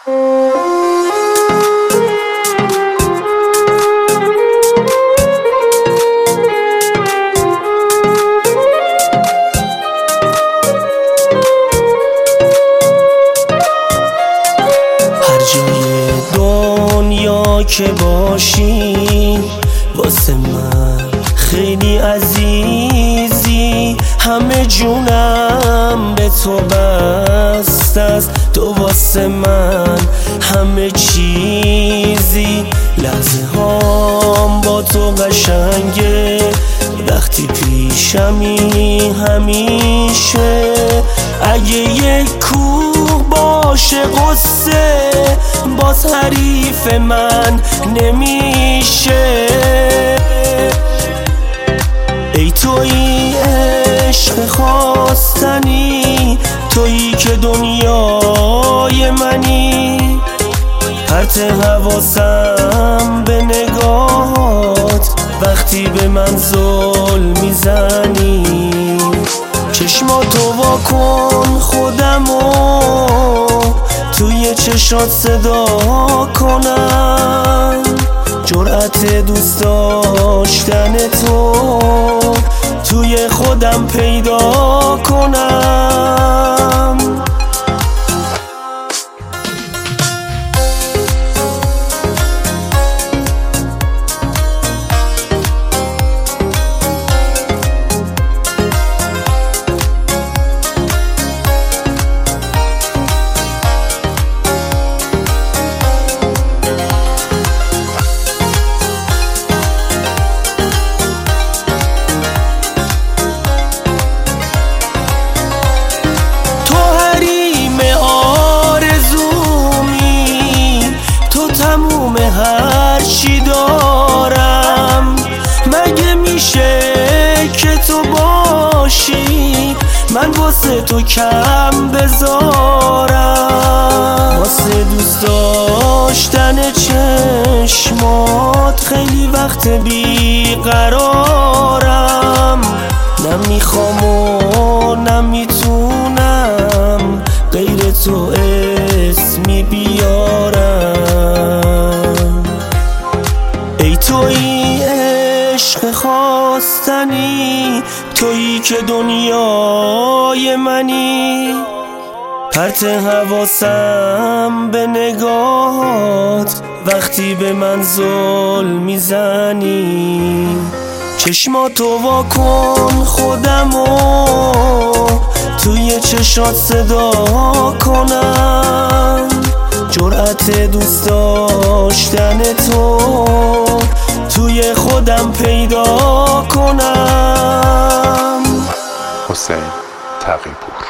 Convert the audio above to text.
جای دنیا که باشی واسه من خیلی عزیزی، همه جونم به تو بسته است، تو واسه من همه چیزی. لحظه هام با تو قشنگه، وقتی پیشمی همیشه. اگه یک کوه باشه قصه، باز حریف من نمیشه. ای تویی عشق خواستنی، تویی که دنیای منی. پرت حواسم به نگاهات وقتی به من ظلم میزنی. چشماتو وا کن خودمو توی چشات صدا کنم، جرأت دوست داشتن تو توی خودم پیدا کنم. تموم هر چی دارم، مگه میشه که تو باشی من واسه تو کم بذارم؟ واسه دوست داشتن چشمات خیلی وقت بیقرارم. نمیخوام و نمیتونم غیر تو اسمی بیارم. ای تویی عشق خواستنی، تویی که دنیای منی. پرت حواسم به نگاهات وقتی به من ظلم میزنی. چشماتو وا کن خودمو توی چشات صدا کنم، جرأت دوست داشتن تو توی خودم پیدا کنم. حسین تقی‌پور.